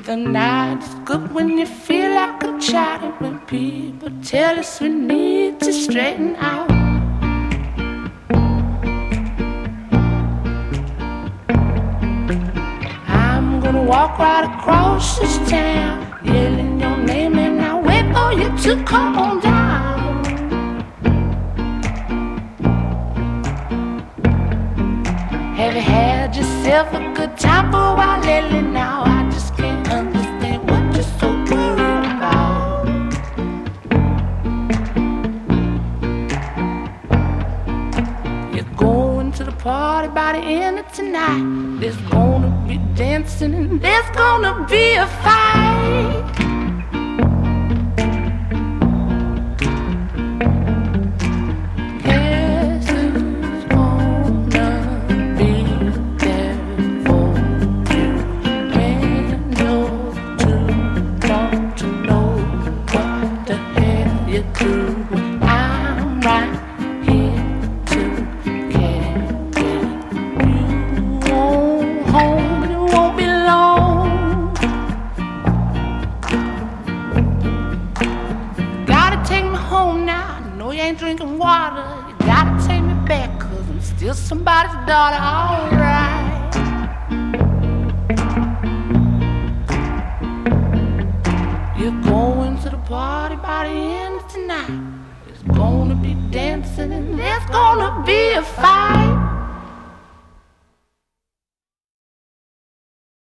The night is good when you feel like a child. When people tell us we need to straighten out. I'm gonna walk right across this town, yelling your name, and I'll wait for you to come on down. Have you had yourself a good time for a while lately? Now I just can't understand what you're so worried about. You're going to the party by the end of tonight. There's gonna be dancing and there's gonna be a fight. Drinking water, you gotta take me back, 'cause I'm still somebody's daughter, alright. You're going to the party by the end of tonight. There's gonna be dancing and there's gonna be a fight.